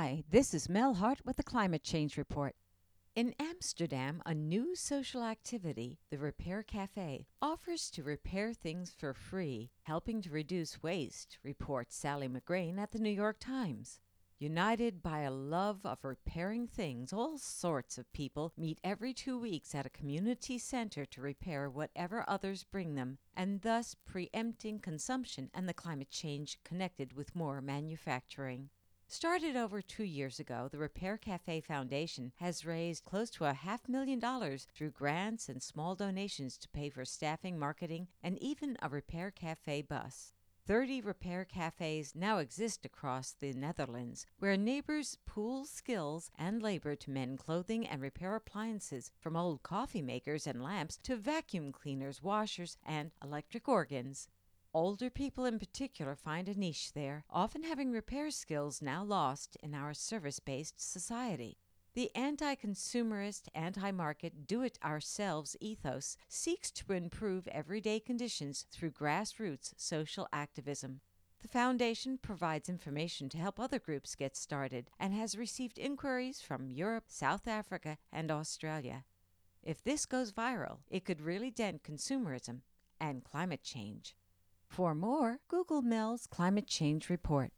Hi, this is Mel Hart with the Climate Change Report. In Amsterdam, a new social activity, the Repair Cafe, offers to repair things for free, helping to reduce waste, reports Sally McGrain at the New York Times. United by a love of repairing things, all sorts of people meet every 2 weeks at a community center to repair whatever others bring them, and thus preempting consumption and the climate change connected with more manufacturing. Started over 2 years ago, the Repair Cafe Foundation has raised close to $500,000 through grants and small donations to pay for staffing, marketing, and even a Repair Cafe bus. 30 repair cafes now exist across the Netherlands, where neighbors pool skills and labor to mend clothing and repair appliances, from old coffee makers and lamps to vacuum cleaners, washers, and electric organs. Older people in particular find a niche there, often having repair skills now lost in our service-based society. The anti-consumerist, anti-market, do-it-ourselves ethos seeks to improve everyday conditions through grassroots social activism. The foundation provides information to help other groups get started and has received inquiries from Europe, South Africa, and Australia. If this goes viral, it could really dent consumerism and climate change. For more, Google Mel's Climate Change Report.